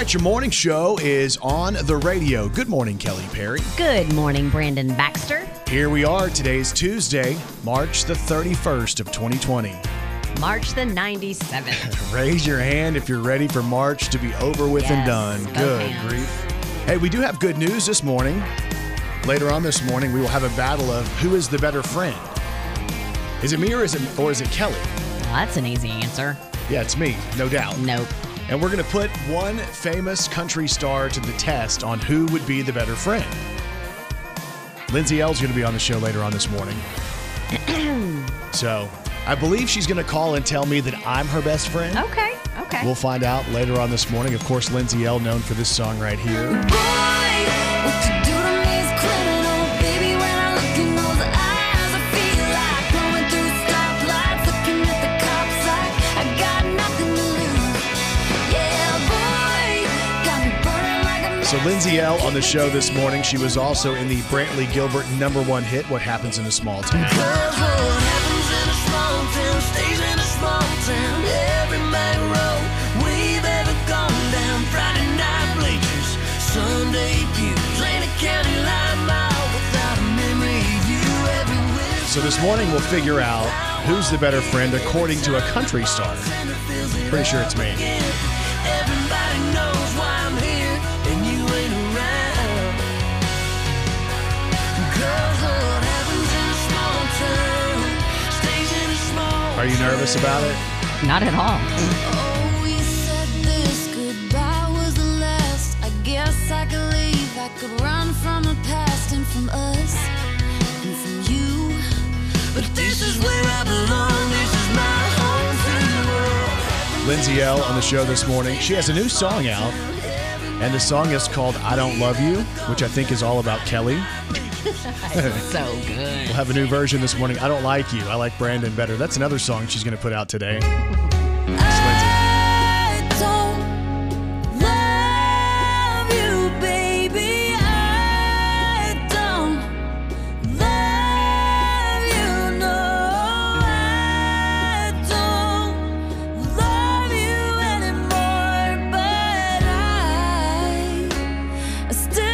right, your morning show is on the radio. Good morning, Kelly Perry. Good morning, Brandon Baxter. Here we are. Today's Tuesday, March the 31st of 2020. March the 97th. Raise your hand if you're ready for March to be over with and done. Good grief. Hey, we do have good news this morning. Later on this morning, we will have a battle of who is the better friend. Is it me or is it Kelly? Well, that's an easy answer. Yeah, it's me, no doubt. Nope. And we're going to put one famous country star to the test on who would be the better friend. Lindsay L's going to be on the show later on this morning. So I believe she's going to call and tell me that I'm her best friend. Okay. We'll find out later on this morning. Of course, Lindsay L, known for this song right here. So Lindsay L on the show this morning. She was also in the Brantley Gilbert #1 hit, What Happens in a Small Town. What happens in a small town stays in a small town. Every back road we've ever gone down. Friday night bleachers, Sunday pews, ain't a county line mile without a memory view everywhere. So this morning we'll figure out who's the better friend according to a country star. Pretty sure it's me. Everybody knows why I'm here and you ain't around. Girls, what happens in a small town stays in a small. Are you nervous about it? Not at all. Oh, we said this goodbye was the last. I guess I could leave. I could run from the past and from us and from you. But this is where I belong. This is my home free world. Lindsay L on the show this morning. She has a new song out, and the song is called I Don't Love You, which I think is all about Kelly. So good. We'll have a new version this morning. I Don't Like You. I like Brandon better. That's another song she's going to put out today. It's Lindsay. I don't love you, baby. I don't love you, no. I don't love you anymore, but I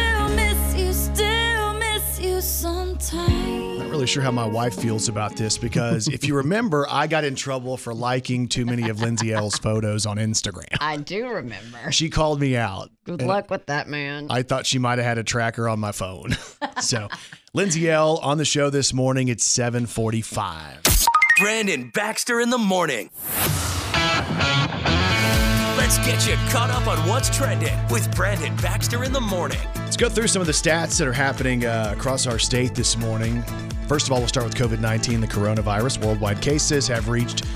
still miss you sometimes. Not really sure how my wife feels about this because if you remember, I got in trouble for liking too many of Lindsay L's photos on Instagram. I do remember. She called me out. Good and luck with that, man. I thought she might have had a tracker on my phone. So, Lindsay L on the show this morning. It's 7:45. Brandon Baxter in the morning. Let's get you caught up on what's trending with Brandon Baxter in the morning. Let's go through some of the stats that are happening across our state this morning. First of all, we'll start with COVID-19, the coronavirus. Worldwide cases have reached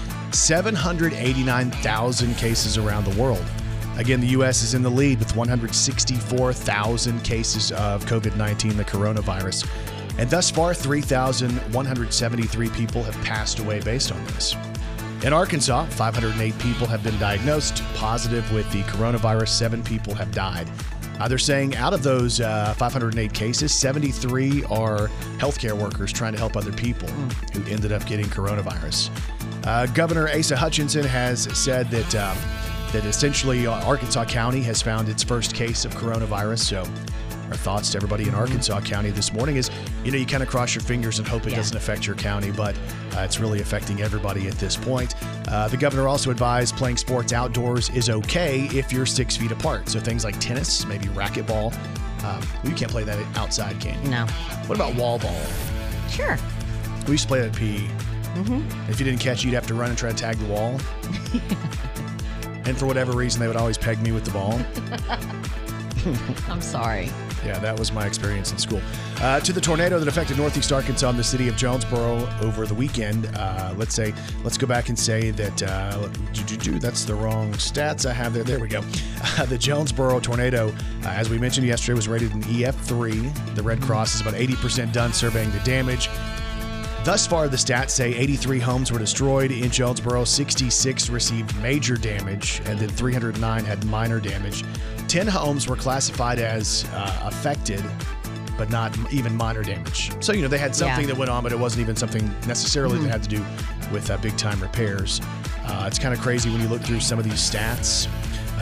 789,000 cases around the world. Again, the U.S. is in the lead with 164,000 cases of COVID-19, the coronavirus. And thus far, 3,173 people have passed away based on this. In Arkansas, 508 people have been diagnosed positive with the coronavirus. 7 people have died. They're saying out of those 508 cases, 73 are healthcare workers trying to help other people who ended up getting coronavirus. Governor Asa Hutchinson has said that essentially Arkansas County has found its first case of coronavirus. So our thoughts to everybody in Arkansas County this morning is, you kind of cross your fingers and hope it doesn't affect your county, but it's really affecting everybody at this point. The governor also advised playing sports outdoors is okay if you're 6 feet apart. So things like tennis, maybe racquetball. You can't play that outside, can you? No. What about wall ball? Sure. We used to play that at PE. If you didn't catch, you'd have to run and try to tag the wall. And for whatever reason, they would always peg me with the ball. I'm sorry. Yeah, that was my experience in school. To the tornado that affected northeast Arkansas and the city of Jonesboro over the weekend. Let's go back and say that that's the wrong stats I have there. There we go. The Jonesboro tornado, as we mentioned yesterday, was rated an EF3. The Red Cross is about 80% done surveying the damage. Thus far, the stats say 83 homes were destroyed in Jonesboro, 66 received major damage, and then 309 had minor damage. 10 homes were classified as affected, but not even minor damage. So, they had something that went on, but it wasn't even something necessarily that had to do with big-time repairs. It's kind of crazy when you look through some of these stats.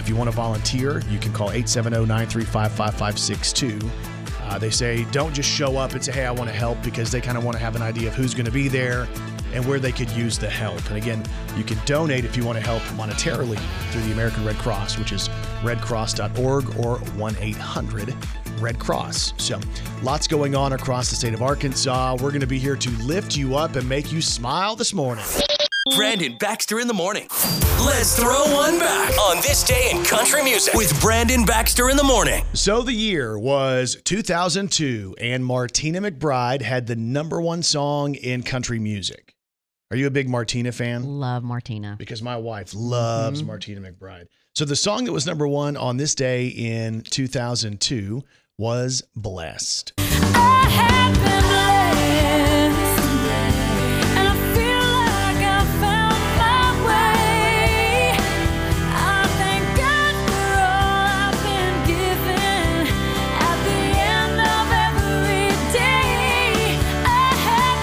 If you want to volunteer, you can call 870-935-5562. They say don't just show up and say, hey, I want to help, because they kind of want to have an idea of who's going to be there and where they could use the help. And again, you can donate if you want to help monetarily through the American Red Cross, which is redcross.org or 1-800-RED Cross. So lots going on across the state of Arkansas. We're going to be here to lift you up and make you smile this morning. Brandon Baxter in the morning. Let's throw one back on this day in country music with Brandon Baxter in the morning. So the year was 2002, and Martina McBride had the number one song in country music. Are you a big Martina fan? Love Martina. Because my wife loves Martina McBride. So the song that was number one on this day in 2002 was Blessed. I have been blessed, and I feel like I found my way. I thank God for all I've been given. At the end of every day, I have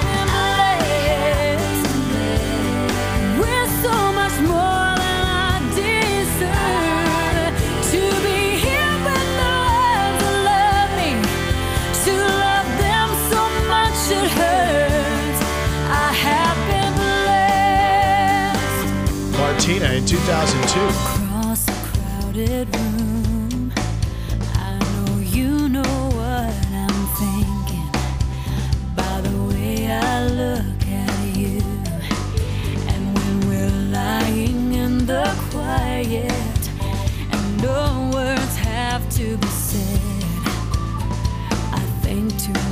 been blessed with so much more than I deserve. To be here with the ones that love me, to love them so much it hurts. I have been blessed. Martina in 2002. Across a crowded room, I know you know what I'm thinking by the way I look at you. And when we're lying in the quiet and no words have to be said, I think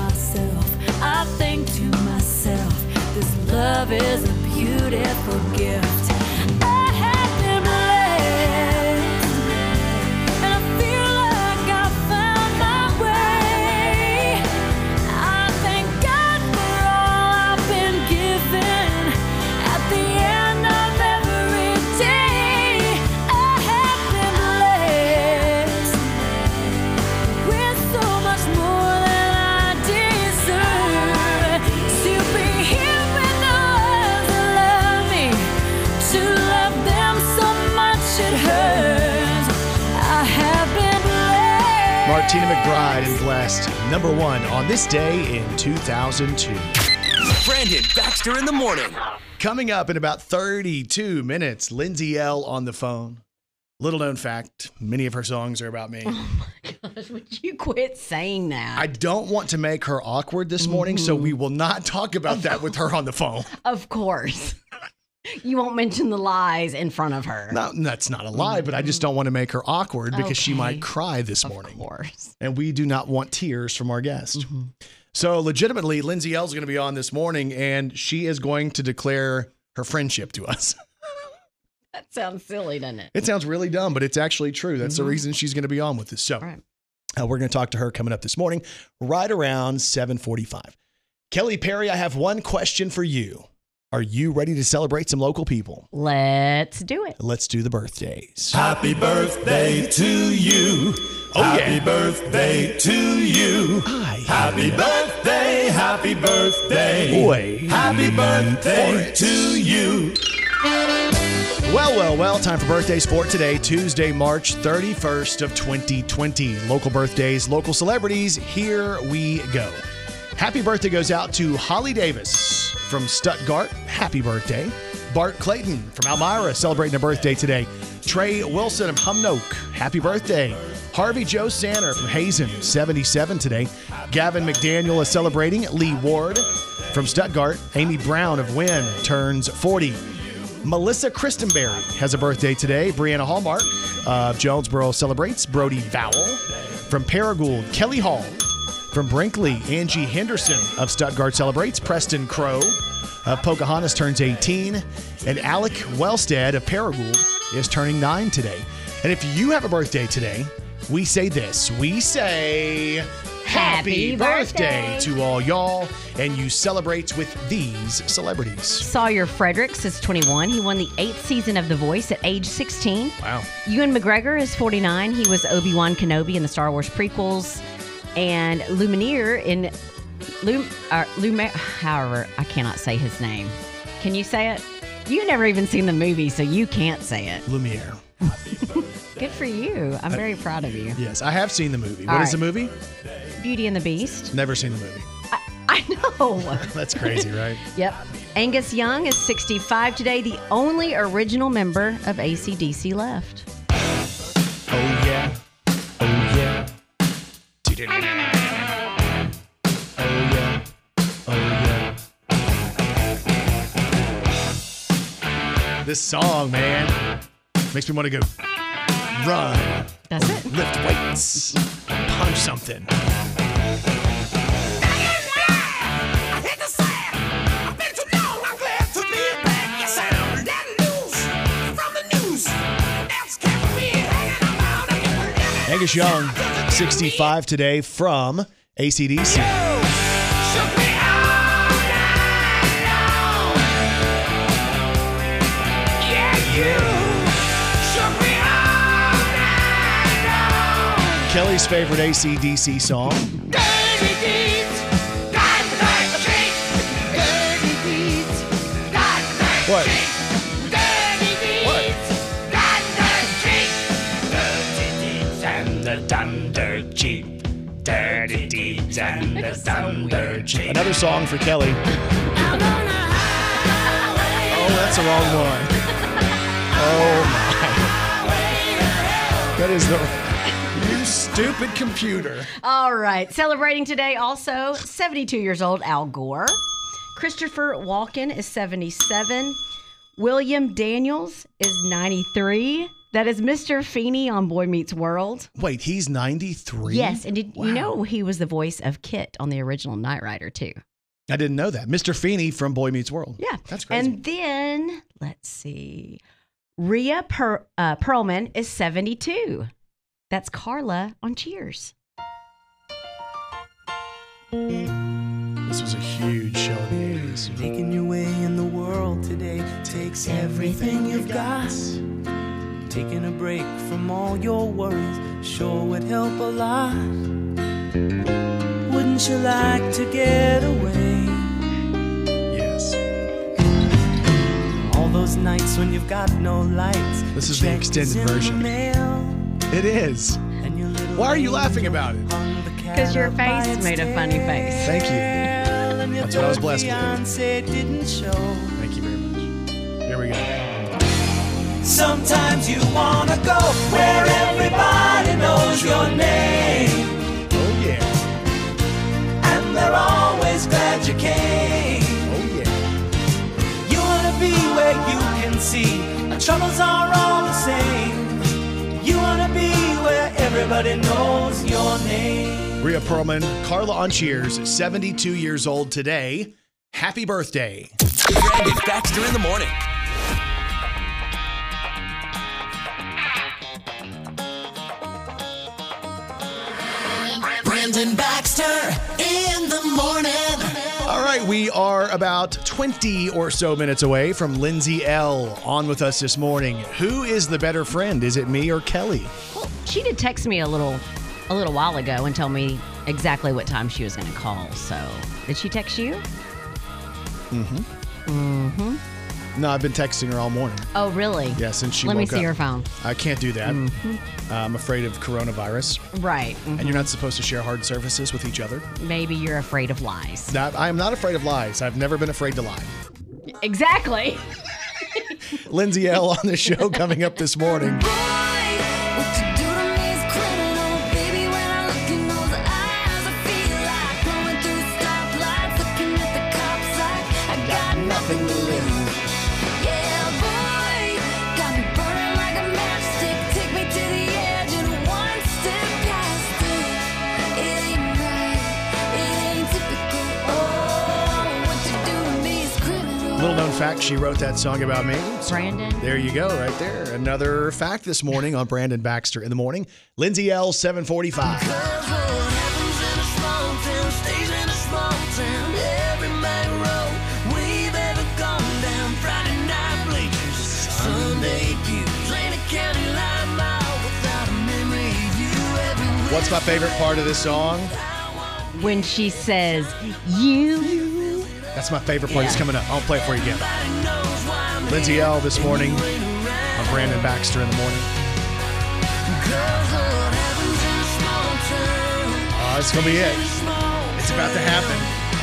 to myself, this love is a beautiful gift. I have been blessed, and I feel like I found my way. I thank God for all I've been given. At the end of every day, I have been blessed with so much more than I deserve. To be here with the ones that love me, to love them so much it hurts. I have been blessed. Martina McBride and Blessed, number one on this day in 2002. Brandon Baxter in the morning. Coming up in about 32 minutes, Lindsay L. on the phone. Little known fact, many of her songs are about me. Gosh, would you quit saying that? I don't want to make her awkward this morning, so we will not talk about that with her on the phone. Of course. You won't mention the lies in front of her. No, that's not a lie, but I just don't want to make her awkward because she Okay. might cry this morning. Of course. And we do not want tears from our guest. So legitimately, Lindsay L. is going to be on this morning, and she is going to declare her friendship to us. That sounds silly, doesn't it? It sounds really dumb, but it's actually true. That's the reason she's going to be on with us. So All right. we're going to talk to her coming up this morning, right around 7:45. Kelly Perry, I have one question for you. Are you ready to celebrate some local people? Let's do it. Let's do the birthdays. Happy birthday to you. Oh, Happy yeah. birthday to you. Hi. Happy birthday, happy birthday. Boy. Happy birthday to you. Well, time for birthdays for today, Tuesday, March 31st of 2020. Local birthdays, local celebrities, here we go. Happy birthday goes out to Holly Davis from Stuttgart. Happy birthday. Bart Clayton from Elmira celebrating a birthday today. Trey Wilson of Humnoke. Happy birthday. Harvey Joe Sanner from Hazen, 77 today. Gavin McDaniel is celebrating. Lee Ward from Stuttgart. Amy Brown of Wynn turns 40. Melissa Christenberry has a birthday today. Brianna Hallmark of Jonesboro celebrates. Brody Vowell from Paragould. Kelly Hall from Brinkley. Angie Henderson of Stuttgart celebrates. Preston Crow of Pocahontas turns 18. And Alec Wellstead of Paragould is turning 9 today. And if you have a birthday today, we say this. We say happy birthday to all y'all. And you celebrate with these celebrities. Sawyer Fredericks is 21. He won the 8th season of The Voice at age 16. Wow. Ewan McGregor is 49. He was Obi-Wan Kenobi in the Star Wars prequels. And Lumiere in however, I cannot say his name. Can you say it? You've never even seen the movie, so you can't say it. Lumiere. Good for you. I'm very proud of you. Yes, I have seen the movie. All What is right. the movie? Beauty and the Beast. Never seen the movie. I know. That's crazy, right? Yep. Angus Young is 65 today, the only original member of AC/DC left. Oh, yeah. Oh, yeah. Oh, yeah. Oh, yeah. This song, man, makes me want to go run, That's it. lift weights, punch something. Angus Young, 65 today from AC/DC. Kelly's favorite AC/DC song. What? Another song for Kelly. Oh, that's the wrong one. Oh my. That is the you stupid computer. All right. Celebrating today also, 72 years old, Al Gore. Christopher Walken is 77. William Daniels is 93. That is Mr. Feeney on Boy Meets World. Wait, he's 93? Yes, and did Wow. you know he was the voice of Kit on the original Knight Rider too? I didn't know that. Mr. Feeney from Boy Meets World. Yeah. That's crazy. And then, let's see, Rhea Perlman is 72. That's Carla on Cheers. This was a huge show in the 80s. Making your way in the world today takes everything you've got. Taking a break from all your worries sure would help a lot. Wouldn't you like to get away? Yes. All those nights when you've got no lights. This is the extended version. It is. Why are you laughing about it? Because your face made a funny face. Thank you. That's what I was blessed with. Didn't show. Thank you very much. Here we go. Sometimes you wanna go where everybody knows your name, Oh, yeah. and they're always glad you came. Oh, yeah. You wanna be where you can see our troubles are all the same. You wanna be where everybody knows your name. Rhea Perlman, Carla on Cheers, 72 years old today. Happy birthday. Brandon Baxter in the morning. Brandon Baxter in the morning. All right, we are about 20 or so minutes away from Lindsay L. on with us this morning. Who is the better friend? Is it me or Kelly? Well, she did text me a little while ago and tell me exactly what time she was going to call. So, did she text you? No, I've been texting her all morning. Oh, really? Yeah, since she Let me woke see up. her phone. I can't do that. I'm afraid of coronavirus. Right. And you're not supposed to share hard surfaces with each other. Maybe you're afraid of lies. I am not afraid of lies. I've never been afraid to lie. Exactly. Lindsay L. on the show coming up this morning. What you do to me is criminal, baby. When I look in those eyes, I feel like going through stoplights, looking at the cops like I got nothing to lose. Yeah, boy, got me burning like a matchstick. Take me to the edge and one step past it. It ain't right, it ain't typical. Oh, what you do to me is criminal. Little known fact, she wrote that song about me. Brandon. There you go, right there. Another fact this morning on Brandon Baxter in the morning. Lindsay L. 745. Cause what happens in a small town stays in a small town. Every main road we've ever gone down. Friday night bleachers, Sunday pews, ain't a county line mile without a memory of you everywhere. What's my favorite part of this song? When she says, you. That's my favorite part. It's Yeah. coming up. I'll play it for you again. Nobody knows why I'm Lindsay L. this morning hanging around. on Brandon Baxter in the morning. 'Cause what happens in a small town. Oh, it's going to be it. It's about to happen.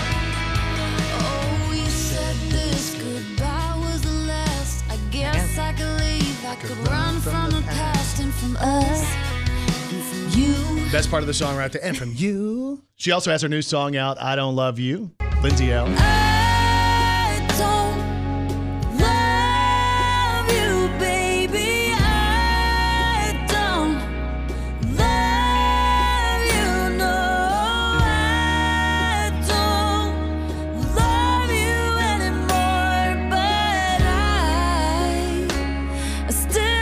Oh, you said this goodbye was the last. I guess I could leave. I could run from the past and from us and from you. Best part of the song right there. And from you. She also has her new song out, I Don't Love You. Lindsay L. I don't love you, baby. I don't love you, no. I don't love you anymore, but I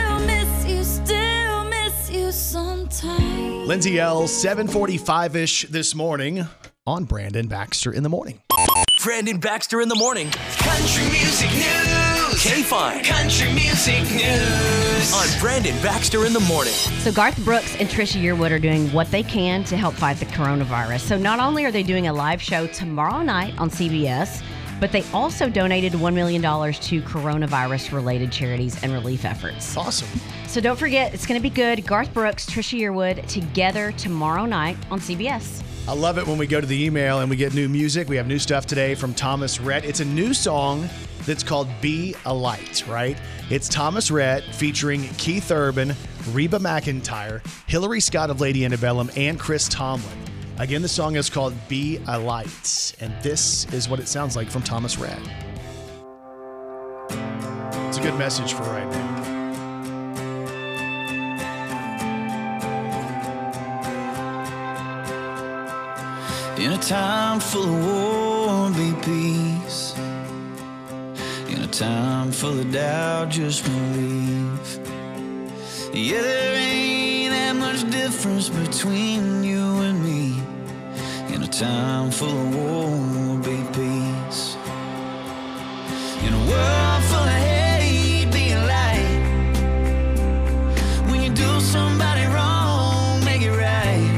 still miss you sometimes. Lindsay L, 7:45-ish this morning on Brandon Baxter in the Morning. Brandon Baxter in the morning. Country music news. K-Fine. Country music news. On Brandon Baxter in the morning. So Garth Brooks and Trisha Yearwood are doing what they can to help fight the coronavirus. So not only are they doing a live show tomorrow night on CBS, but they also donated $1 million to coronavirus-related charities and relief efforts. Awesome. So don't forget, it's going to be good. Garth Brooks, Trisha Yearwood together tomorrow night on CBS. I love it when we go to the email and we get new music. We have new stuff today from Thomas Rhett. It's a new song that's called Be a Light, right? It's Thomas Rhett featuring Keith Urban, Reba McEntire, Hillary Scott of Lady Antebellum, and Chris Tomlin. Again, the song is called Be a Light, and this is what it sounds like from Thomas Rhett. It's a good message for right now. In a time full of war, be peace. In a time full of doubt, just believe. Yeah, there ain't that much difference between you and me. In a time full of war, be peace. In a world full of hate, be a light. When you do somebody wrong, make it right.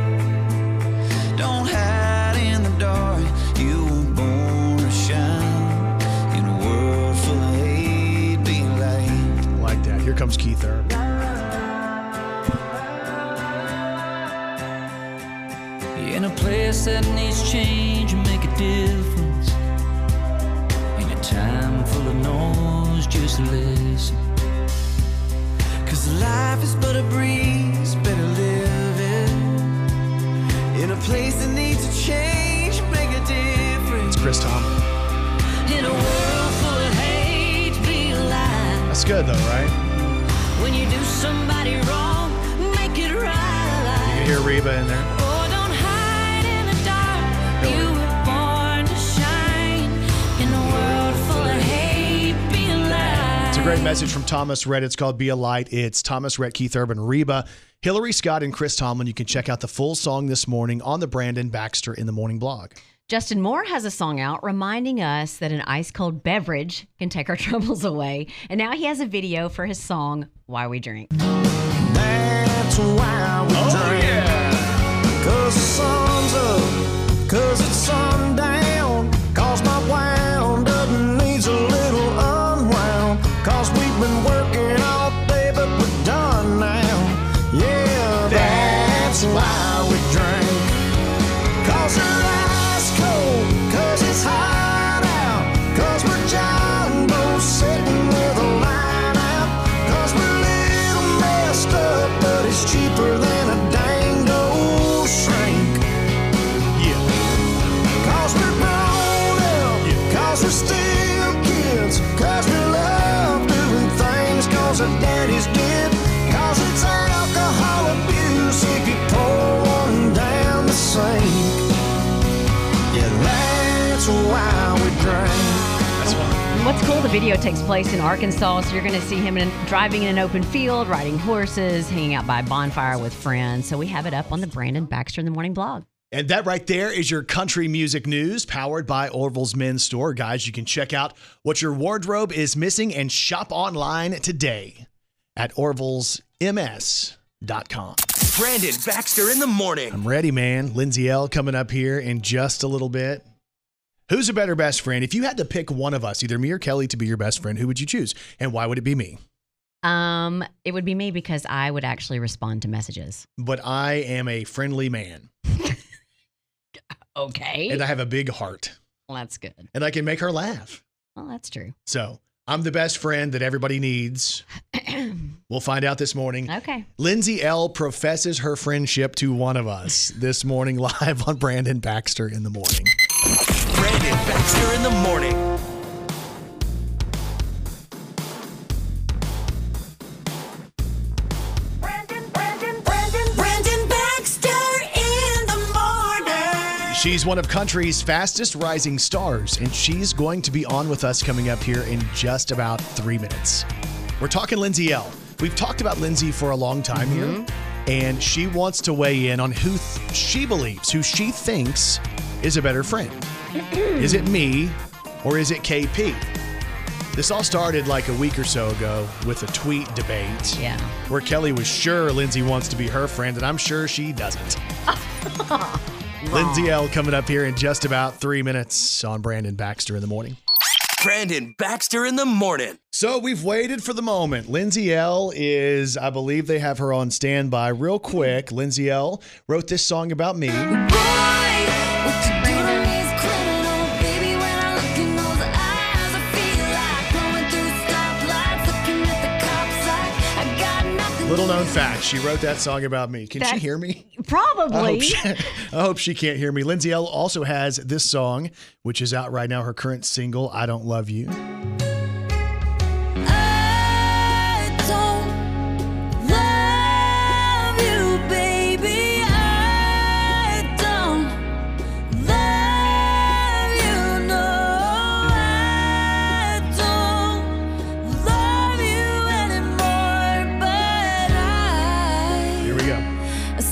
Don't hide in the dark, you were born to shine. In a world full of hate, be a light. I like that. Here comes Keith Urban. In a place that needs change and make a difference. In a time full of noise, just listen. 'Cause life is but a breeze, better live it. In a place that needs a change, make a difference. It's Chris Tomlin. In a world full of hate, be alive. That's good, though, right? When you do somebody wrong, make it right. You can hear Reba in there. Oh, don't hide in the dark. You were born to shine. In a world full of hate, be alive. It's a great message from Thomas Rhett. It's called Be a Light. It's Thomas Rhett, Keith Urban, Reba, Hillary Scott, and Chris Tomlin. You can check out the full song this morning on the Brandon Baxter in the Morning blog. Justin Moore has a song out reminding us that an ice-cold beverage can take our troubles away. And now he has a video for his song, Why We Drink. That's why we drink. 'Cause the sun's up, 'cause it's sundown. 'Cause my wound up needs a little unwound. 'Cause we've been working all day, but we're done now. Yeah, that's why we drink. 'Cause we're ice cold, 'cause it's hot out. 'Cause we're jumbo sitting with a line out. 'Cause we're a little messed up, but it's cheaper than a dang old shrink. Yeah. 'Cause we're grown up, 'cause we're still kids. 'Cause we love doing things 'cause our daddies did. 'Cause it's alcohol abuse if you pour one down the sink. Yeah, that's why we drink. That's fun. What's cool, the video takes place in Arkansas, so you're going to see him driving in an open field, riding horses, hanging out by a bonfire with friends. So we have it up on the Brandon Baxter in the Morning blog. And that right there is your country music news powered by Orville's Men's Store. Guys, you can check out what your wardrobe is missing and shop online today at orvillesms.com. Brandon Baxter in the morning. I'm ready, man. Lindsay L coming up here in just a little bit. Who's a better best friend? If you had to pick one of us, either me or Kelly, to be your best friend, who would you choose? And why would it be me? It would be me because I would actually respond to messages. But I am a friendly man. Okay. And I have a big heart. Well, that's good. And I can make her laugh. Well, that's true. So I'm the best friend that everybody needs. We'll find out this morning. Okay. Lindsay L. professes her friendship to one of us this morning live on Brandon Baxter in the Morning. Brandon Baxter in the morning. Brandon Baxter in the morning. She's one of country's fastest rising stars, and she's going to be on with us coming up here in just about 3 minutes. We're talking Lindsay L. We've talked about Lindsay for a long time here, and she wants to weigh in on who she believes, who she thinks is a better friend. Is it me or is it KP? This all started like a week or so ago with a tweet debate. Yeah. Where Kelly was sure Lindsay wants to be her friend, and I'm sure she doesn't. Lindsay L. coming up here in just about 3 minutes on Brandon Baxter in the Morning. Brandon Baxter in the morning. So we've waited for the moment. Lindsay L. is, I believe they have her on standby real quick. Lindsay L. wrote this song about me. Boy, what you do to me is criminal. Baby, when I look in those eyes, I feel like going through stoplights, looking at the cops like I got nothing. Little known fact, she wrote that song about me. Can she hear me? Probably. I hope she can't hear me. Lindsay L. also has this song, which is out right now, her current single, I Don't Love You. I don't love you, baby. I don't love you, no. I don't love you anymore, but Here we go. I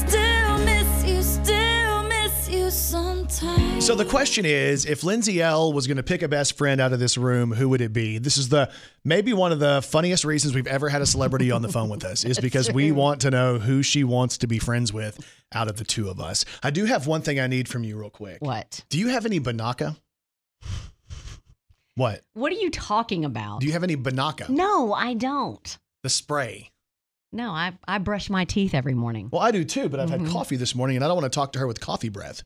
still miss you sometimes. So the question is, if Lindsay L. was going to pick a best friend out of this room, who would it be? This is maybe one of the funniest reasons we've ever had a celebrity on the phone with us, is because we want to know who she wants to be friends with out of the two of us. I do have one thing I need from you real quick. What? Do you have any Banaka? What? What are you talking about? Do you have any Banaka? No, I don't. The spray. No, I brush my teeth every morning. Well, I do too, but I've had coffee this morning and I don't want to talk to her with coffee breath.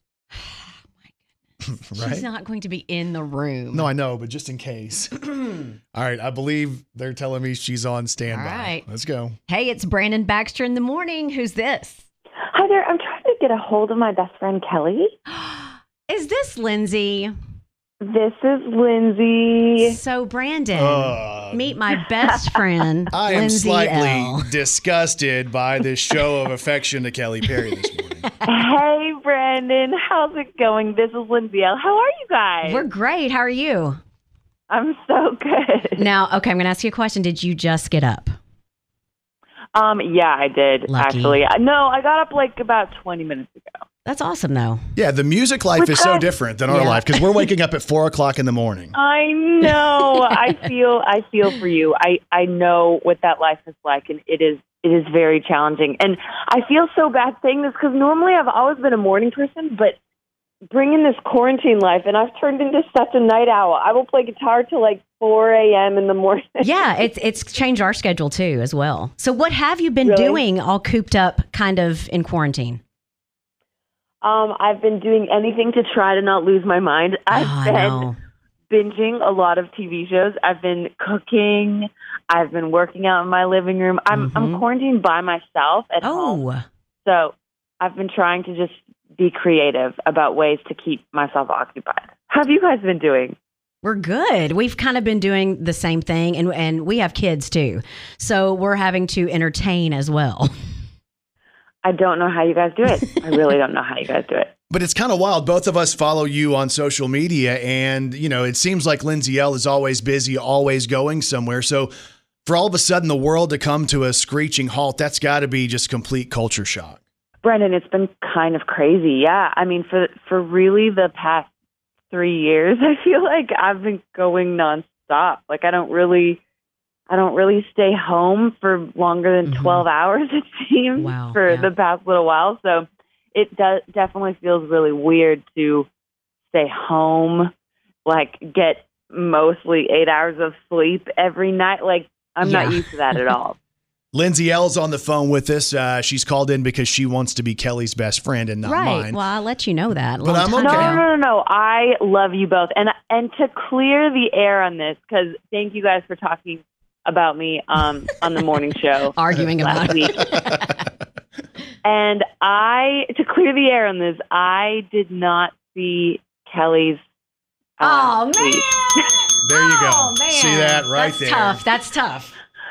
Right? She's not going to be in the room. No, I know, but just in case. All right, I believe they're telling me she's on standby. All right. Let's go. Hey, it's Brandon Baxter in the morning. Who's this? Hi there. I'm trying to get a hold of my best friend, Kelly. Is this Lindsay? This is Lindsay. So, Brandon, meet my best friend, I am Lindsay slightly L. disgusted by this show of affection to Kelly Perry this morning. Hey, Brandon. How's it going? This is Lindsay L. How are you guys? We're great. How are you? I'm so good. Now, okay, I'm going to ask you a question. Did you just get up? Yeah, I did, Lucky. actually. No, I got up like about 20 minutes ago. That's awesome, though. Yeah, the music life is so different than our Yeah. life because we're waking up at 4 o'clock in the morning. I know. I feel for you. I know what that life is like, and it is very challenging. And I feel so bad saying this because normally I've always been a morning person, but bringing this quarantine life, and I've turned into such a night owl. I will play guitar till like 4 a.m. in the morning. Yeah, it's changed our schedule too as well. So what have you been Really? doing all cooped up kind of in quarantine? I've been doing anything to try to not lose my mind. I've been binging a lot of TV shows. I've been cooking. I've been working out in my living room. I'm quarantined by myself at home. So I've been trying to just be creative about ways to keep myself occupied. How have you guys been doing? We're good. We've kind of been doing the same thing, and we have kids too. So we're having to entertain as well. I don't know how you guys do it. I really don't know how you guys do it. But it's kind of wild. Both of us follow you on social media, and, you know, it seems like Lindsay L. is always busy, always going somewhere. So for all of a sudden the world to come to a screeching halt, that's got to be just complete culture shock. Brendan, it's been kind of crazy. Yeah. I mean, for really the past 3 years, I feel like I've been going nonstop. Like I don't really stay home for longer than 12 hours, it seems, for the past little while. So it definitely feels really weird to stay home, like get mostly 8 hours of sleep every night. Like I'm not used to that at all. Lindsay L's on the phone with us. She's called in because she wants to be Kelly's best friend and not mine. Well, I'll let you know that. But I'm okay. No. I love you both. And to clear the air on this, because thank you guys for talking about me on the morning show. Arguing about last week. And to clear the air on this, I did not see Kelly's tweet. There you go. Oh, man. See that right there. That's tough.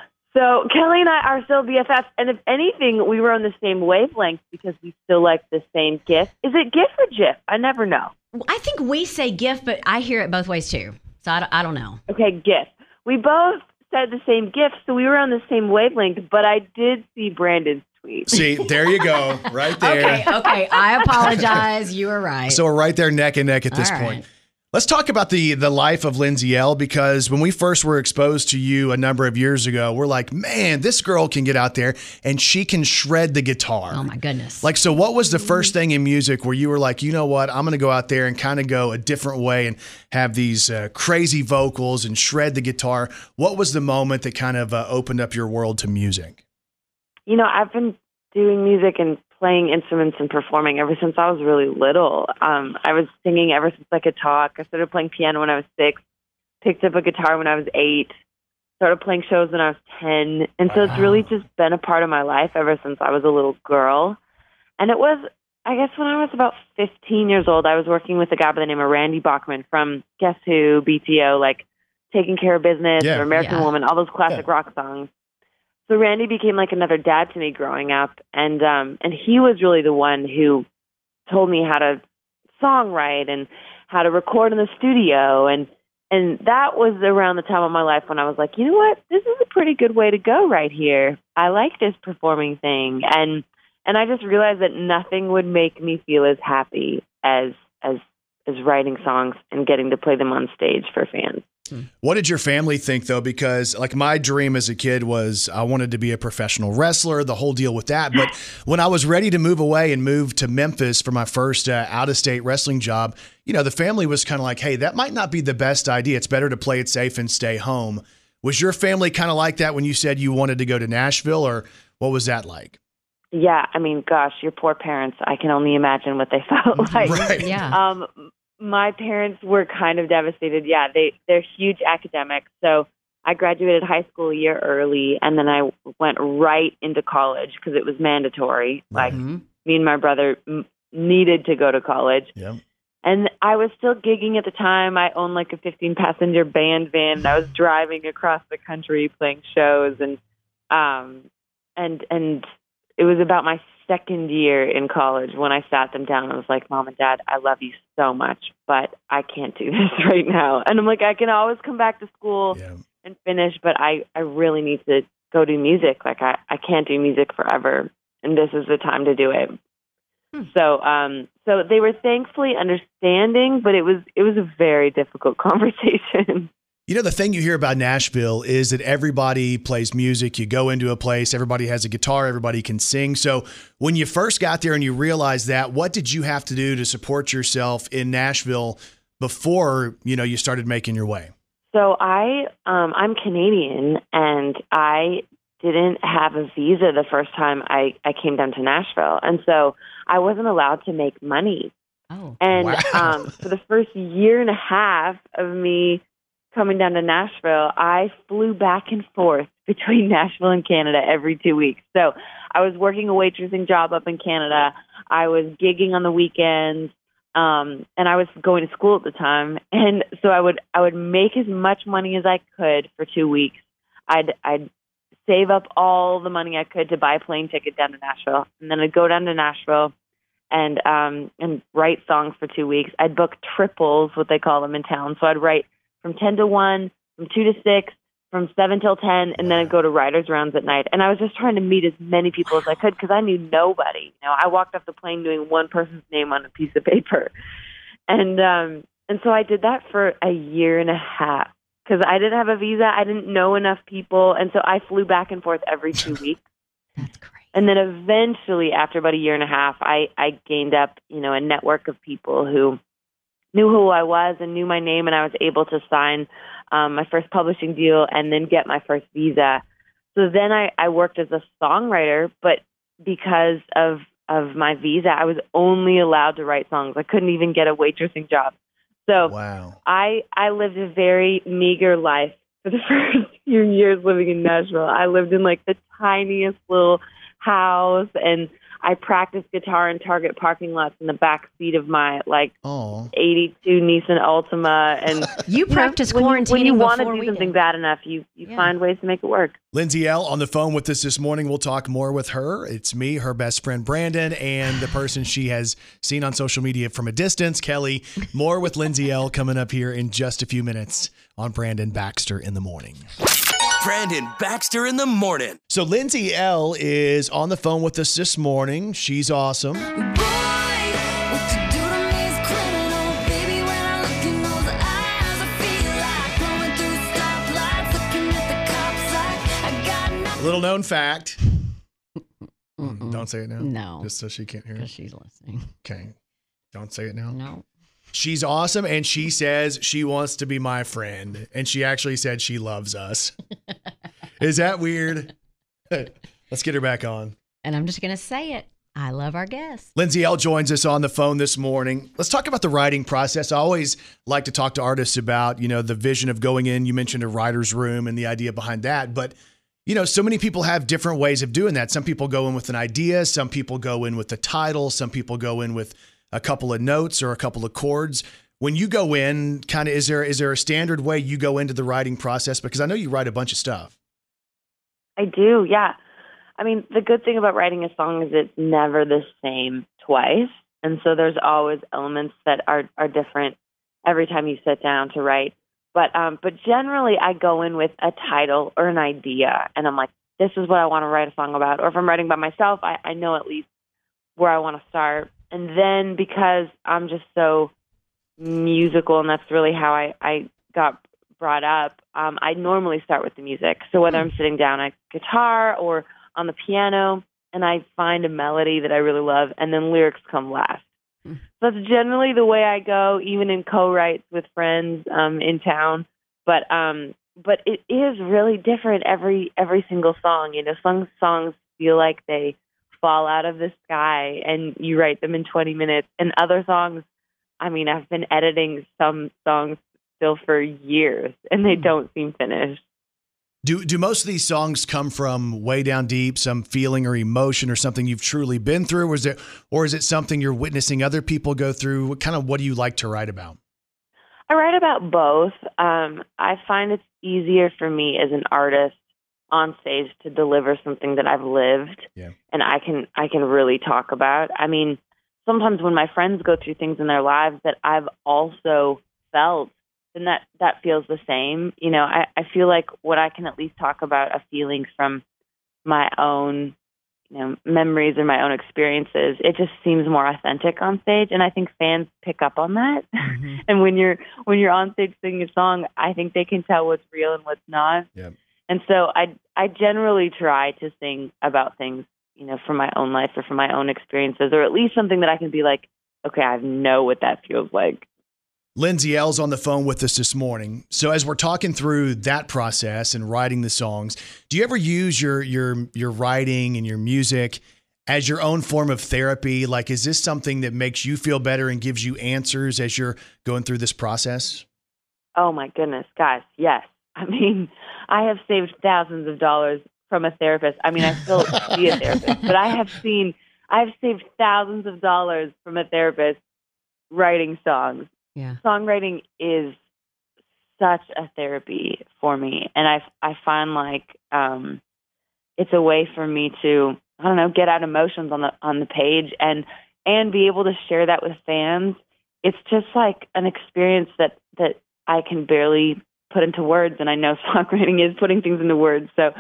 So Kelly and I are still BFFs, and if anything, we were on the same wavelength because we still like the same GIF. Is it GIF or GIF? I never know. I think we say GIF, but I hear it both ways too. So I don't know. Okay, GIF. We both said the same GIF, so we were on the same wavelength, but I did see Brandon's tweet. See, there you go. Right there. Okay. I apologize. You were right. So we're right there neck and neck at this point. Let's talk about the life of Lindsay L, because when we first were exposed to you a number of years ago, we're like, man, this girl can get out there and she can shred the guitar. Oh, my goodness. Like, so what was the first thing in music where you were like, you know what, I'm going to go out there and kind of go a different way and have these crazy vocals and shred the guitar? What was the moment that kind of opened up your world to music? You know, I've been doing music and playing instruments and performing ever since I was really little. I was singing ever since I could talk. I started playing piano when I was 6, picked up a guitar when I was 8, started playing shows when I was 10. And so it's really just been a part of my life ever since I was a little girl. And it was, I guess, when I was about 15 years old, I was working with a guy by the name of Randy Bachman from Guess Who, BTO, like Taking Care of Business or American Woman, all those classic rock songs. So Randy became like another dad to me growing up, and he was really the one who told me how to songwrite and how to record in the studio, and that was around the time of my life when I was like, you know what, this is a pretty good way to go right here. I like this performing thing, and I just realized that nothing would make me feel as happy as writing songs and getting to play them on stage for fans. What did your family think, though? Because like my dream as a kid was I wanted to be a professional wrestler, the whole deal with that. But when I was ready to move away and move to Memphis for my first out-of-state wrestling job, you know, the family was kind of like, hey, that might not be the best idea. It's better to play it safe and stay home. Was your family kind of like that when you said you wanted to go to Nashville, or what was that like? Yeah, I mean, gosh, your poor parents. I can only imagine what they felt like. Right. Yeah. My parents were kind of devastated. Yeah, they're huge academics. So I graduated high school a year early, and then I went right into college because it was mandatory. Like me and my brother needed to go to college. Yeah. And I was still gigging at the time. I owned like a 15-passenger band van. And I was driving across the country playing shows, and it was about my second year in college when I sat them down. I was like, Mom and Dad, I love you so much, but I can't do this right now. And I'm like, I can always come back to school and finish, but I really need to go do music. Like I can't do music forever, and this is the time to do it. So they were thankfully understanding, but it was a very difficult conversation. You know, the thing you hear about Nashville is that everybody plays music. You go into a place, everybody has a guitar, everybody can sing. So when you first got there and you realized that, what did you have to do to support yourself in Nashville before, you know, you started making your way? So I'm Canadian, and I didn't have a visa the first time I came down to Nashville. And so I wasn't allowed to make money. Oh, and wow. For the first year and a half of me coming down to Nashville, I flew back and forth between Nashville and Canada every 2 weeks. So I was working a waitressing job up in Canada. I was gigging on the weekends, and I was going to school at the time. And so I would make as much money as I could for 2 weeks. I'd save up all the money I could to buy a plane ticket down to Nashville, and then I'd go down to Nashville and write songs for 2 weeks. I'd book triples, what they call them in town. So I'd write from 10 to 1, from 2 to 6, from 7 till 10, and then I'd go to writers' rounds at night. And I was just trying to meet as many people as I could because I knew nobody. You know, I walked off the plane doing one person's name on a piece of paper. And so I did that for a year and a half because I didn't have a visa. I didn't know enough people. And so I flew back and forth every 2 weeks. That's great. And then eventually, after about a year and a half, I gained up, you know, a network of people who knew who I was and knew my name, and I was able to sign my first publishing deal and then get my first visa. So then I worked as a songwriter, but because of my visa, I was only allowed to write songs. I couldn't even get a waitressing job. So wow. I lived a very meager life for the first few years living in Nashville. I lived in like the tiniest little house, and I practiced guitar in Target parking lots in the back seat of my like 82 Nissan Altima. And you practice quarantining when you want to before do we something did. bad enough, you find ways to make it work. Lindsay L. on the phone with us this morning. We'll talk more with her. It's me, her best friend Brandon, and the person she has seen on social media from a distance, Kelly. More with Lindsay L. coming up here in just a few minutes on Brandon Baxter in the Morning. Brandon Baxter in the Morning. So Lindsay L. is on the phone with us this morning. She's awesome. Little known fact. Don't say it now. No. Just so she can't hear it. Because she's listening. Okay. Don't say it now. No. She's awesome, and she says she wants to be my friend, and she actually said she loves us. Is that weird? Let's get her back on. And I'm just going to say it. I love our guest. Lindsay L. joins us on the phone this morning. Let's talk about the writing process. I always like to talk to artists about, the vision of going in. You mentioned a writer's room and the idea behind that, but so many people have different ways of doing that. Some people go in with an idea. Some people go in with the title. Some people go in with a couple of notes or a couple of chords. When you go in, kind of, is there a standard way you go into the writing process? Because I know you write a bunch of stuff. I do, yeah. I mean, the good thing about writing a song is it's never the same twice. And so there's always elements that are different every time you sit down to write. But generally, I go in with a title or an idea, and I'm like, this is what I want to write a song about. Or if I'm writing by myself, I know at least where I want to start. And then because I'm just so musical, and that's really how I got brought up, I normally start with the music. So whether I'm sitting down at guitar or on the piano, and I find a melody that I really love, and then lyrics come last. So that's generally the way I go, even in co-writes with friends in town. But it is really different every single song. Some songs feel like they fall out of the sky, and you write them in 20 minutes. And other songs, I mean, I've been editing some songs still for years, and they don't seem finished. Do most of these songs come from way down deep, some feeling or emotion or something you've truly been through? Or is it something you're witnessing other people go through? What do you like to write about? I write about both. I find it's easier for me as an artist on stage to deliver something that I've lived, and I can really talk about. I mean, sometimes when my friends go through things in their lives that I've also felt, then that feels the same. I feel like what I can at least talk about are feelings from my own, memories or my own experiences. It just seems more authentic on stage, and I think fans pick up on that. Mm-hmm. And when you're on stage singing a song, I think they can tell what's real and what's not. Yep. And so I generally try to sing about things, from my own life or from my own experiences, or at least something that I can be like, okay, I know what that feels like. Lindsay L's on the phone with us this morning. So as we're talking through that process and writing the songs, do you ever use your writing and your music as your own form of therapy? Like, is this something that makes you feel better and gives you answers as you're going through this process? Oh my goodness, guys, yes. I mean, I have saved thousands of dollars from a therapist. I mean, I still see a therapist, but I've saved thousands of dollars from a therapist writing songs. Yeah. Songwriting is such a therapy for me, and I find like it's a way for me to, I don't know, get out emotions on the page and be able to share that with fans. It's just like an experience that I can barely put into words, and I know songwriting is putting things into words. So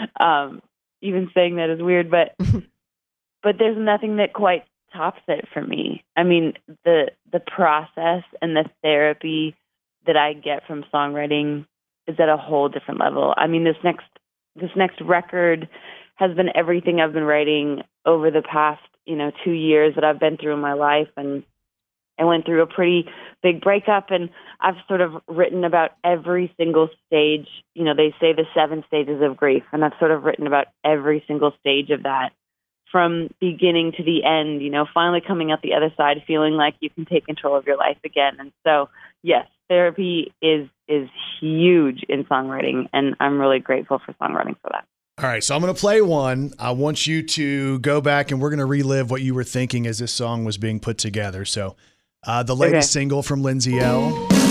even saying that is weird, but there's nothing that quite tops it for me. I mean, the process and the therapy that I get from songwriting is at a whole different level. I mean, this next record has been everything I've been writing over the past, 2 years that I've been through in my life, and I went through a pretty big breakup, and I've sort of written about every single stage. You know, they say the 7 stages of grief, and I've sort of written about every single stage of that from beginning to the end, you know, finally coming out the other side, feeling like you can take control of your life again. And so, yes, therapy is huge in songwriting, and I'm really grateful for songwriting for that. All right, so I'm going to play one. I want you to go back, and we're going to relive what you were thinking as this song was being put together. So the latest single from Lindsay L.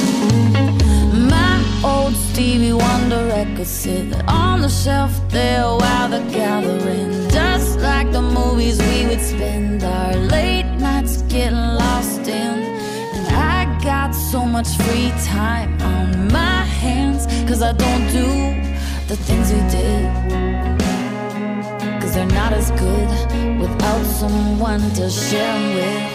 My old Stevie Wonder records sit on the shelf there while they're gathering dust, like the movies we would spend our late nights getting lost in. And I got so much free time on my hands, 'cause I don't do the things we did, 'cause they're not as good without someone to share 'em with.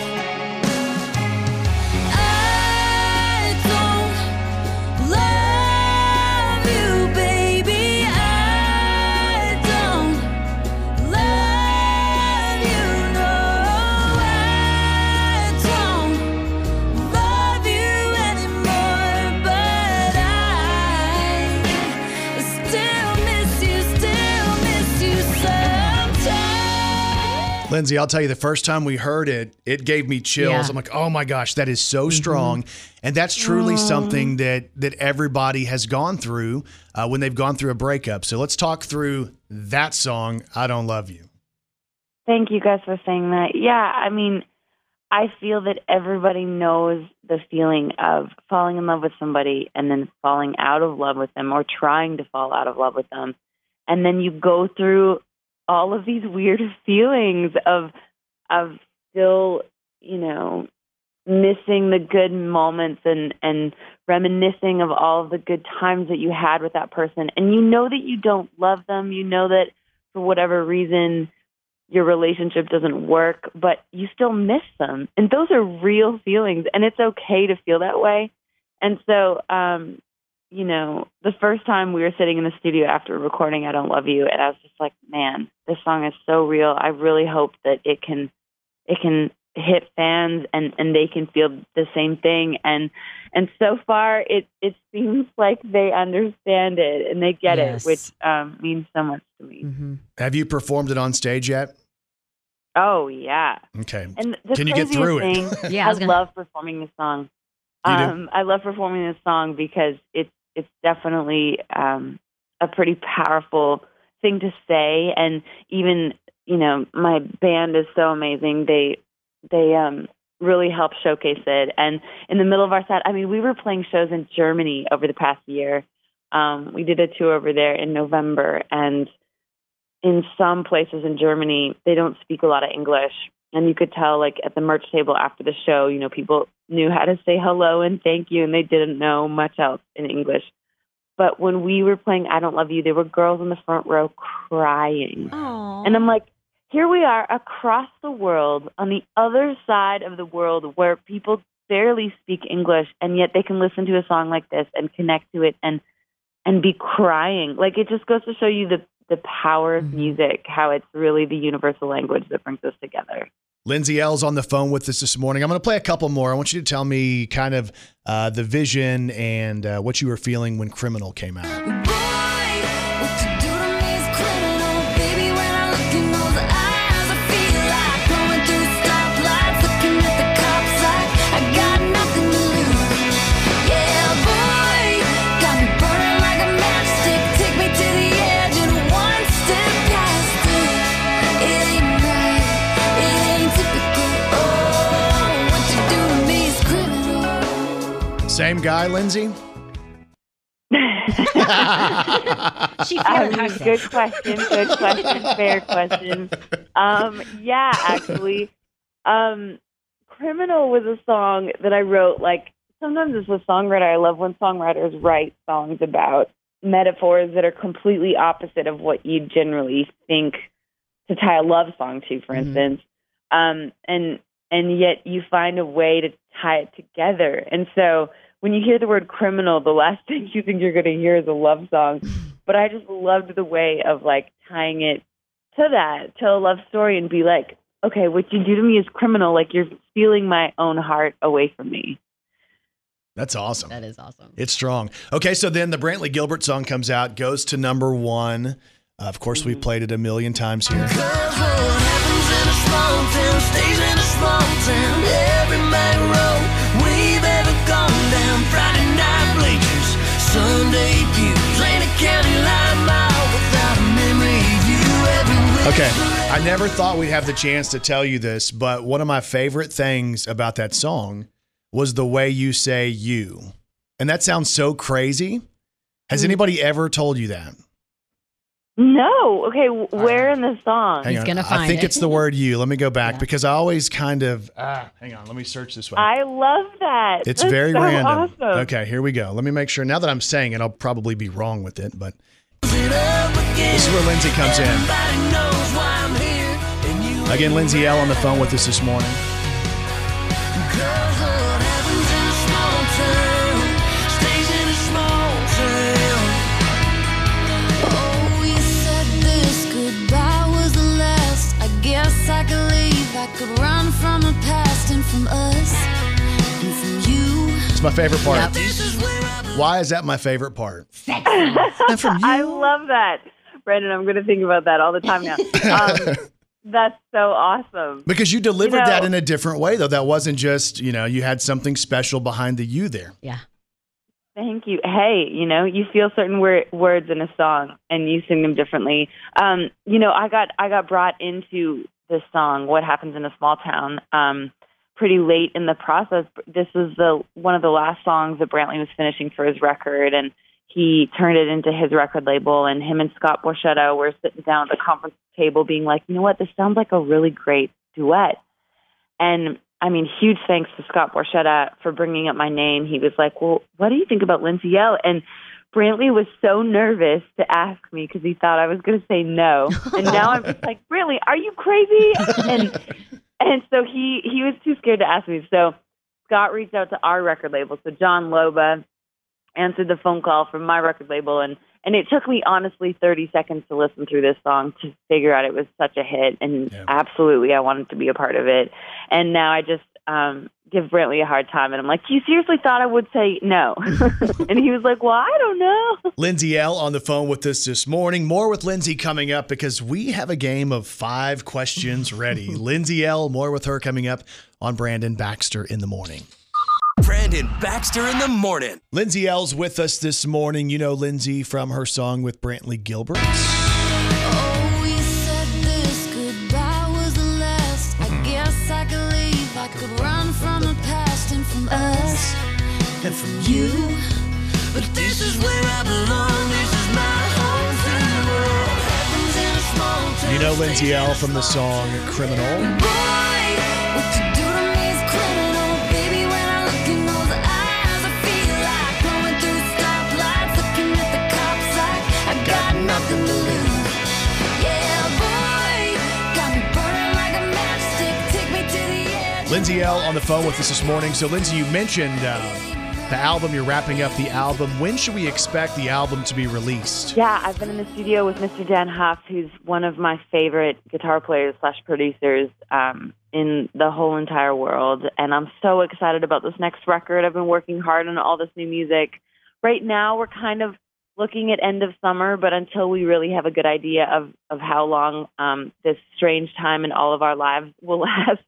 Lindsay, I'll tell you, the first time we heard it, it gave me chills. Yeah. I'm like, oh my gosh, that is so strong. And that's truly something that everybody has gone through when they've gone through a breakup. So let's talk through that song, I Don't Love You. Thank you guys for saying that. Yeah, I mean, I feel that everybody knows the feeling of falling in love with somebody and then falling out of love with them, or trying to fall out of love with them. And then you go through all of these weird feelings of still, you know, missing the good moments and reminiscing of all of the good times that you had with that person. And you know that you don't love them. You know that for whatever reason your relationship doesn't work, but you still miss them. And those are real feelings, and it's okay to feel that way. And so, you know, the first time we were sitting in the studio after recording I Don't Love You, and I was just like, man, this song is so real. I really hope that it can hit fans and they can feel the same thing. And so far it seems like they understand it and they get it, which means so much to me. Mm-hmm. Have you performed it on stage yet? Oh, yeah. Okay. And the Can you get through thing, it? Yeah, I love performing this song. I love performing this song because it's definitely a pretty powerful thing to say. And even, you know, my band is so amazing. They really help showcase it. And in the middle of our set, I mean, we were playing shows in Germany over the past year. We did a tour over there in November, and in some places in Germany, they don't speak a lot of English. And you could tell, like, at the merch table after the show, you know, people knew how to say hello and thank you, and they didn't know much else in English. But when we were playing I Don't Love You, there were girls in the front row crying. Aww. And I'm like, here we are across the world, on the other side of the world, where people barely speak English, and yet they can listen to a song like this and connect to it and be crying. Like, it just goes to show you the power of music, how it's really the universal language that brings us together. Lindsay L's on the phone with us this morning. I'm going to play a couple more. I want you to tell me kind of the vision and what you were feeling when Criminal came out. Same guy, Lindsay? She feeling herself. Good question, fair question. Yeah, actually. Criminal was a song that I wrote, like, sometimes as a songwriter, I love when songwriters write songs about metaphors that are completely opposite of what you generally think to tie a love song to, for instance. And yet you find a way to tie it together. And so when you hear the word criminal, the last thing you think you're going to hear is a love song. But I just loved the way of, like, tying it to that, to a love story, and be like, okay, what you do to me is criminal. Like you're stealing my own heart away from me. That's awesome. That is awesome. It's strong. Okay, so then the Brantley Gilbert song comes out, goes to number 1. Of course, we've played it a million times here. 'Cause what happens in a small town stays in a small town. Every back road we've ever gone down. Friday night bleachers, Sunday pews, ain't a county line mile without a memory of you everywhere. Okay, I never thought we'd have the chance to tell you this, but one of my favorite things about that song was the way you say you. And that sounds so crazy. Has anybody ever told you that? No. Okay, where in the song? Hang He's on. gonna find I think it. it's the word you. Let me go back because I always kind of, hang on, let me search this way. I love that. It's That's very so random. Awesome. Okay, here we go. Let me make sure. Now that I'm saying it, I'll probably be wrong with it, but this is where Lindsay comes in. Everybody knows why I'm here. And you Again, Lindsay L on the phone with us this morning. Cause what happens in a small town stays in a small town. Oh, you said this goodbye was the last. I guess I could leave. I could run from the past and from us and from you. It's my favorite part. Yep. This is where I belong. Why is that my favorite part? I love that. Brandon, I'm going to think about that all the time now. That's so awesome. Because you delivered You know- that in a different way, though. That wasn't just, you had something special behind the you there. Yeah. Thank you. Hey, you feel certain words in a song and you sing them differently. I got brought into this song, What Happens in a Small Town, pretty late in the process. This was one of the last songs that Brantley was finishing for his record, and he turned it into his record label, and him and Scott Borchetta were sitting down at the conference table being like, you know what, this sounds like a really great duet. And I mean, huge thanks to Scott Borchetta for bringing up my name. He was like, well, what do you think about Lindsay L? And Brantley was so nervous to ask me because he thought I was going to say no. And now I'm just like, Brantley, are you crazy? And so he was too scared to ask me. So Scott reached out to our record label. So John Loba answered the phone call from my record label, and it took me honestly 30 seconds to listen through this song to figure out it was such a hit, and absolutely I wanted to be a part of it. And now I just give Brantley a hard time, and I'm like, you seriously thought I would say no? And he was like, well, I don't know. Lindsay L on the phone with us this morning. More with Lindsay coming up because we have a game of 5 questions ready. Lindsay L, more with her coming up on Brandon Baxter in the Morning. Brandon Baxter in the morning. Lindsay L's with us this morning. You know Lindsay from her song with Brantley Gilbert. Oh, you said this goodbye was the last. I guess I could leave. I could run from the past and from us and from you. But this is where I belong. This is my home free world. Happens in a small town. You know Lindsay L from the song Criminal. Boy, what you do to me is criminal. Baby, when I look in those eyes, I feel like going through stoplights, looking at the cops like I got nothing to lose. Yeah, boy, got me burning like a matchstick. Take me to the edge. Lindsay L on the phone with us this morning. So Lindsay, you mentioned the album. You're wrapping up the album. When should we expect the album to be released? Yeah, I've been in the studio with Mr. Dan Huff, who's one of my favorite guitar players / producers in the whole entire world. And I'm so excited about this next record. I've been working hard on all this new music. Right now, we're kind of looking at end of summer, but until we really have a good idea of how long this strange time in all of our lives will last,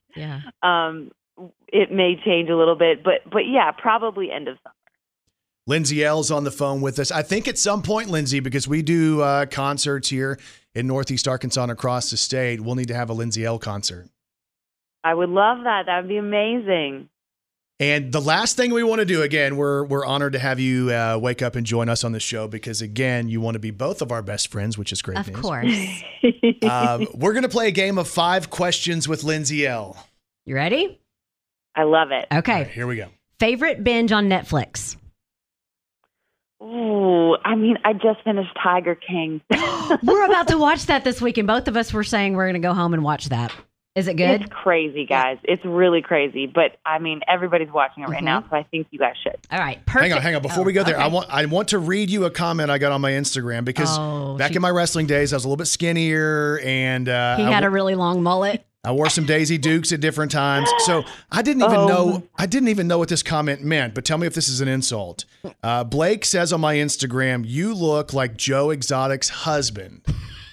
it may change a little bit. But yeah, probably end of summer. Lindsay L's on the phone with us. I think at some point, Lindsay, because we do concerts here in Northeast Arkansas and across the state, we'll need to have a Lindsay L concert. I would love that. That would be amazing. And the last thing we want to do, again, we're honored to have you wake up and join us on the show because, again, you want to be both of our best friends, which is great news. Of course. We're going to play a game of 5 questions with Lindsay L. You ready? I love it. Okay. All right, here we go. Favorite binge on Netflix? Ooh, I mean, I just finished Tiger King. We're about to watch that this week, and both of us were saying we're going to go home and watch that. Is it good? It's crazy, guys. It's really crazy. But, I mean, everybody's watching it right now, so I think you guys should. All right, perfect. Hang on. Before we go there, okay. I want to read you a comment I got on my Instagram because back in my wrestling days, I was a little bit skinnier and he had a really long mullet. I wore some Daisy Dukes at different times. So I didn't even know what this comment meant, but tell me if this is an insult. Blake says on my Instagram, you look like Joe Exotic's husband.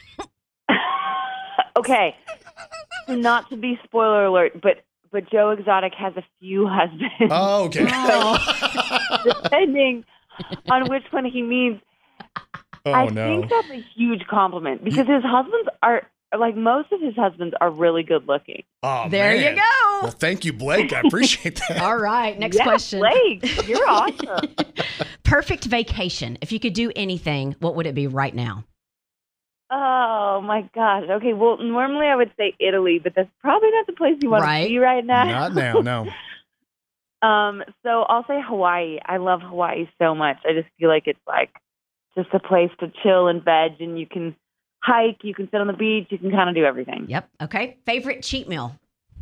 Okay. Not to be spoiler alert, but Joe Exotic has a few husbands. Oh, okay. Depending on which one he means. I think that's a huge compliment because his husbands are, like, most of his husbands are really good looking. Oh, There man. you go. Well, thank you, Blake. I appreciate that. All right, next Yeah, question. Blake, you're awesome. Perfect vacation. If you could do anything, what would it be right now? Oh, my gosh. Okay, well, normally I would say Italy, but that's probably not the place you want Right. to be right now. Not now, no. So I'll say Hawaii. I love Hawaii so much. I just feel like it's like just a place to chill and veg, and you can hike, you can sit on the beach, you can kind of do everything. Yep. Okay. Favorite cheat meal?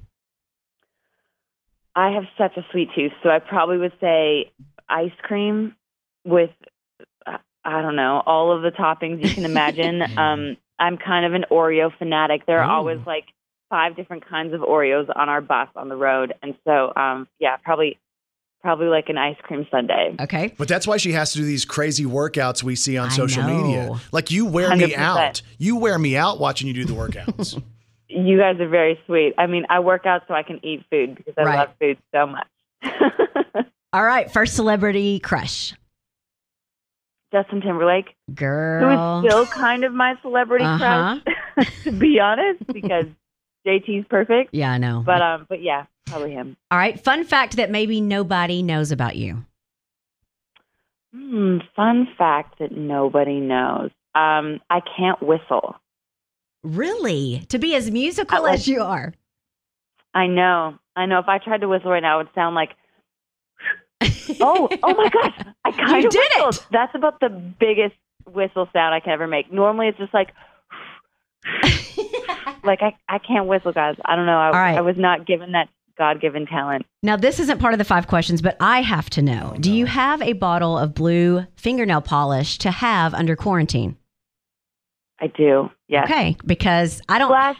I have such a sweet tooth, so I probably would say ice cream with, I don't know, all of the toppings you can imagine. I'm kind of an Oreo fanatic. There are always like 5 different kinds of Oreos on our bus on the road. And so, yeah, probably like an ice cream sundae. Okay. But that's why she has to do these crazy workouts we see on social know. media. Like, you wear me 100%. out. You wear me out watching you do the workouts. You guys are very sweet. I mean, I work out so I can eat food because I Right. love food so much. All right. First celebrity crush. Justin Timberlake, Girl. who is still kind of my celebrity Uh-huh. crush, to be honest, because JT's perfect. Yeah, I know. But yeah, probably him. All right. Fun fact that maybe nobody knows about you. Fun fact that nobody knows. I can't whistle. Really? To be as musical I- as you are. I know. If I tried to whistle right now, it would sound like, oh my gosh, I kind You of did whistled. it. That's about the biggest whistle sound I can ever make. Normally, it's just like, like I can't whistle, guys. I don't know. right. I was not given that God-given talent. Now, this isn't part of the 5 questions, but I have to know. Do you have a bottle of blue fingernail polish to have under quarantine? I do. Yes. Okay, because I don't. Flash.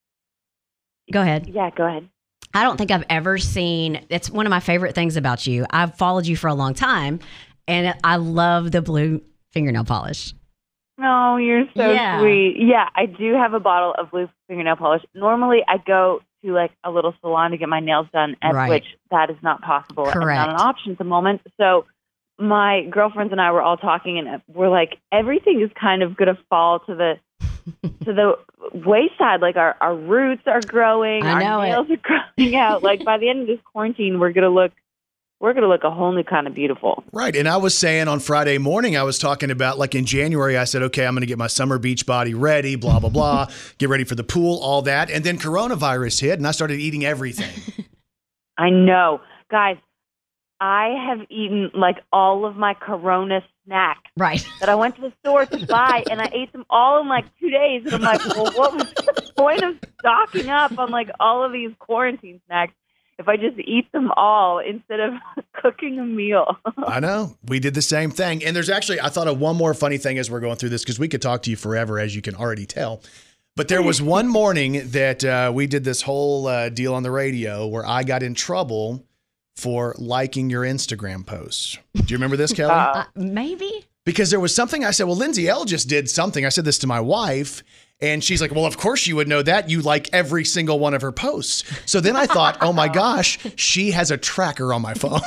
Go ahead. Yeah, go ahead. I don't think I've ever seen. It's one of my favorite things about you. I've followed you for a long time, and I love the blue fingernail polish. Oh, you're so Yeah. sweet. Yeah, I do have a bottle of blue fingernail polish. Normally, I go to like a little salon to get my nails done, at Right. which that is not possible. and Correct. not an option at the moment. So my girlfriends and I were all talking, and we're like, everything is kind of going to fall to the wayside. Like our roots are growing, I our know it. nails are growing out. Like by the end of this quarantine, we're gonna look a whole new kind of beautiful. Right. And I was saying on Friday morning, I was talking about, like, in January, I said, okay, I'm going to get my summer beach body ready, blah, blah, blah, get ready for the pool, all that. And then coronavirus hit and I started eating everything. I know, guys. I have eaten like all of my Corona snacks Right. that I went to the store to buy, and I ate them all in like 2 days. And I'm like, well, what was the point of stocking up on like all of these quarantine snacks if I just eat them all instead of cooking a meal? I know. We did the same thing. And there's actually, I thought of one more funny thing as we're going through this, because we could talk to you forever, as you can already tell. But there was one morning that we did this whole deal on the radio where I got in trouble for liking your Instagram posts. Do you remember this, Kelly? Maybe. Because there was something I said, well, Lindsay L just did something. I said this to my wife, and she's like, well, of course you would know that. You like every single one of her posts. So then I thought, oh my gosh, she has a tracker on my phone.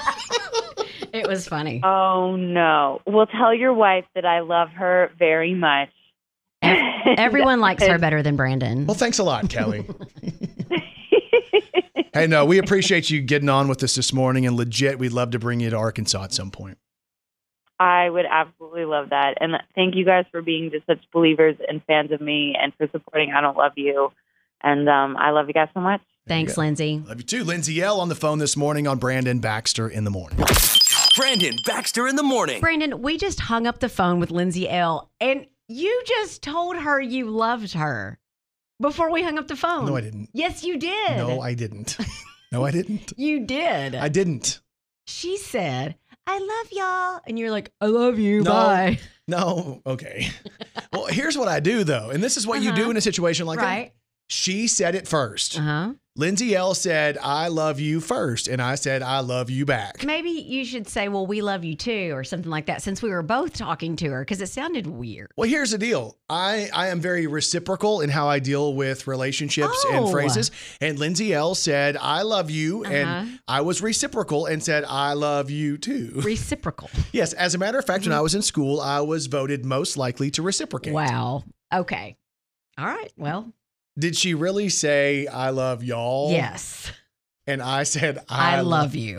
It was funny. Oh, no. Well, tell your wife that I love her very much. Everyone likes her better than Brandon. Well, thanks a lot, Kelly. Hey, no, we appreciate you getting on with us this morning, and legit, we'd love to bring you to Arkansas at some point. I would absolutely love that. And thank you guys for being just such believers and fans of me and for supporting I Don't Love You. And I love you guys so much. Thanks, Lindsay. Love you too. Lindsay L on the phone this morning on Brandon Baxter in the Morning. Brandon Baxter in the Morning. Brandon, we just hung up the phone with Lindsay L, and you just told her you loved her before we hung up the phone. No, I didn't. Yes, you did. No, I didn't. No, I didn't. You did. I didn't. She said, I love y'all. And you're like, I love you. No. Bye. No, okay. Well, here's what I do, though. And this is what you do in a situation like Right. She said it first. Uh-huh. Lindsay L said, I love you first. And I said, I love you back. Maybe you should say, well, we love you too, or something like that, since we were both talking to her, because it sounded weird. Well, here's the deal. I am very reciprocal in how I deal with relationships and phrases. And Lindsay L said, I love you. And I was reciprocal and said, I love you too. Reciprocal. Yes. As a matter of fact, when I was in school, I was voted most likely to reciprocate. Wow. Okay. All right. Well. Did she really say, I love y'all? Yes. And I said, I love you.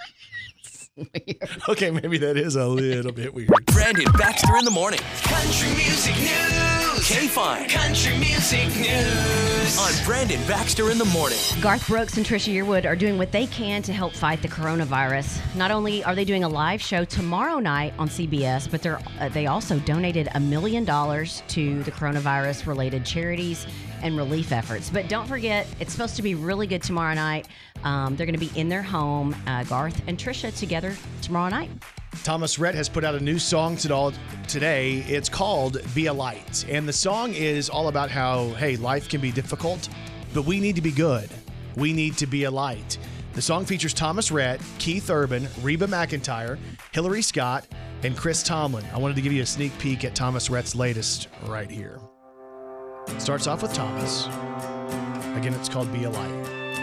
Okay, maybe that is a little bit weird. Brandon Baxter in the morning. Country music news. K-Fine. Country music news. On Brandon Baxter in the morning. Garth Brooks and Trisha Yearwood are doing what they can to help fight the coronavirus. Not only are they doing a live show tomorrow night on CBS, but they also donated $1 million to the coronavirus-related charities and relief efforts. But don't forget, it's supposed to be really good tomorrow night. They're going to be in their home, Garth and Trisha, together tomorrow night. Thomas Rhett has put out a new song today. It's called Be a Light. And the song is all about how, hey, life can be difficult, but we need to be good. We need to be a light. The song features Thomas Rhett, Keith Urban, Reba McEntire, Hillary Scott, and Chris Tomlin. I wanted to give you a sneak peek at Thomas Rhett's latest right here. Starts off with Thomas. Again, it's called Be a Light.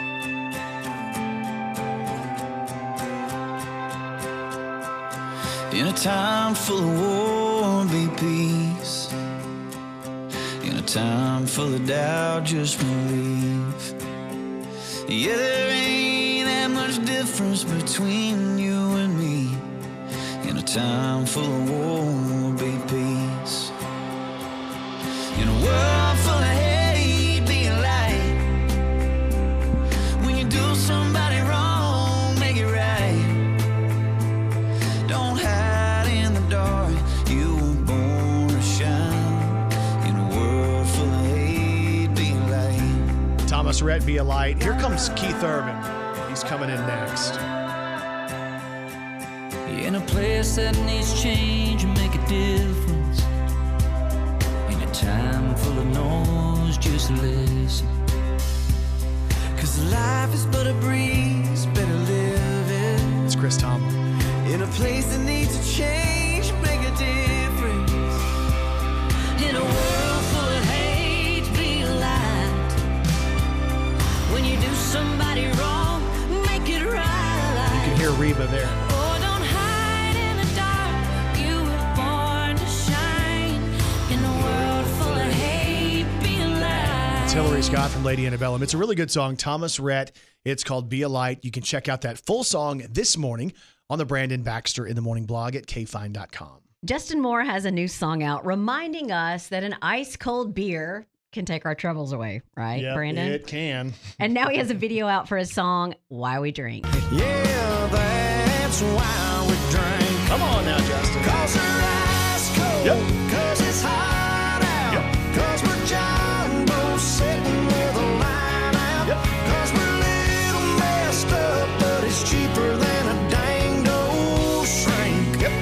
In a time full of war, be peace. In a time full of doubt, just believe. Yeah, there ain't that much difference between you and me. In a time full of war, be peace. In a world full of hate, be a light. When you do somebody wrong, make it right. Don't hide in the dark, you were born to shine. In a world full of hate, be a light. Thomas Rhett, Be a Light. Here comes Keith Urban. He's coming in next. In a place that needs change, make a difference. In a time full of noise, just listen. 'Cause life is but a breeze, better live it. It's Chris Tomlin. In a place that needs a change, make a difference. In a world full of hate, be a light. When you do somebody wrong, make it right. You can hear Reba there. Oh, don't hide in the dark. You were born to shine. In a world full of hate, be a light. It's Hillary Scott from Lady Antebellum. It's a really good song. Thomas Rhett. It's called Be a Light. You can check out that full song this morning on the Brandon Baxter in the Morning blog at kfine.com. Justin Moore has a new song out reminding us that an ice cold beer can take our troubles away, right, Yep, Brandon? it can. And now he has a video out for his song, Why We Drink. Yeah, that's why we drink. Come on now, Justin. 'Cause they're ice cold. Yep. 'Cause it's hot out. Yep. 'Cause we're jumbo sitting with a line out. Yep. 'Cause we're a little messed up, but it's cheaper than a danged old shrink. Yep.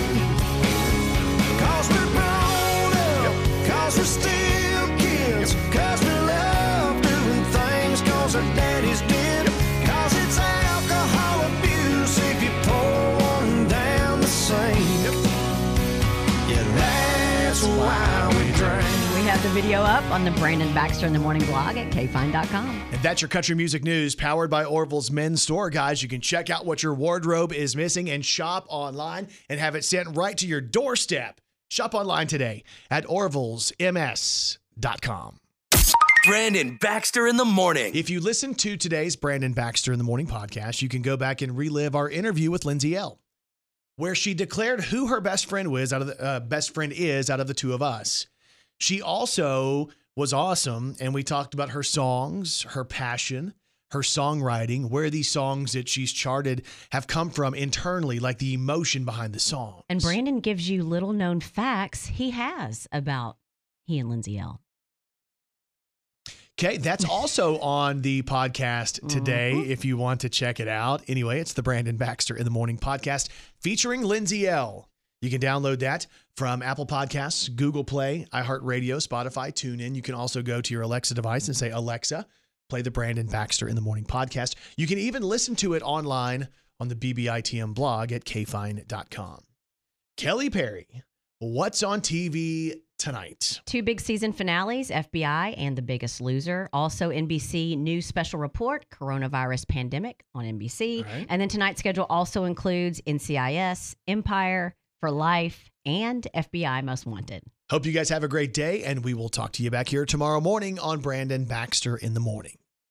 'Cause we're grown up. 'Cause we're still kids. 'Cause we love doing things 'cause our daddies did. 'Cause it's alcohol abuse if you pour one down the same. Yeah, that's why we drink. We have the video up on the Brandon Baxter in the Morning blog at kfine.com. And that's your country music news powered by Orville's Men's Store, guys. You can check out what your wardrobe is missing and shop online and have it sent right to your doorstep. Shop online today at orvillesms.com. Brandon Baxter in the morning. If you listen to today's Brandon Baxter in the Morning podcast, you can go back and relive our interview with Lindsay L., where she declared who her best friend is out of the two of us. She also was awesome, and we talked about her songs, her passion, her songwriting, where these songs that she's charted have come from internally, like the emotion behind the songs. And Brandon gives you little known facts he has about he and Lindsay L. Okay, that's also on the podcast today if you want to check it out. Anyway, it's the Brandon Baxter in the Morning podcast featuring Lindsay L. You can download that from Apple Podcasts, Google Play, iHeartRadio, Spotify, TuneIn. You can also go to your Alexa device and say, Alexa, play the Brandon Baxter in the Morning podcast. You can even listen to it online on the BBITM blog at kfine.com. Kelly Perry, what's on TV tonight? 2 big season finales, FBI and The Biggest Loser. Also NBC News Special Report, Coronavirus Pandemic on NBC. Right. And then tonight's schedule also includes NCIS, Empire, For Life, and FBI Most Wanted. Hope you guys have a great day, and we will talk to you back here tomorrow morning on Brandon Baxter in the Morning.